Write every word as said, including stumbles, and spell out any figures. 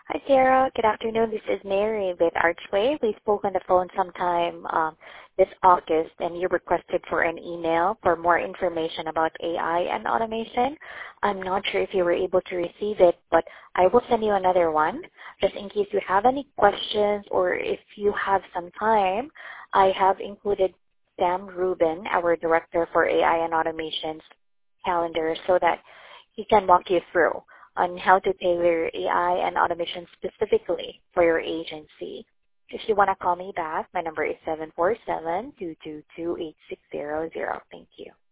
Hi, Sarah. Good afternoon. This is Mary with Archway. We spoke on the phone sometime um, this August, and you requested for an email for more information about A I and automation. I'm not sure if you were able to receive it, but I will send you another one just in case you have any questions or if you have some time. I have included Sam Rubin, our Director for A I and Automation's calendar, so that he can walk you through on how to tailor A I and automation specifically for your agency. If you want to call me back, my number is seven four seven, two two two, eight six zero zero. Thank you.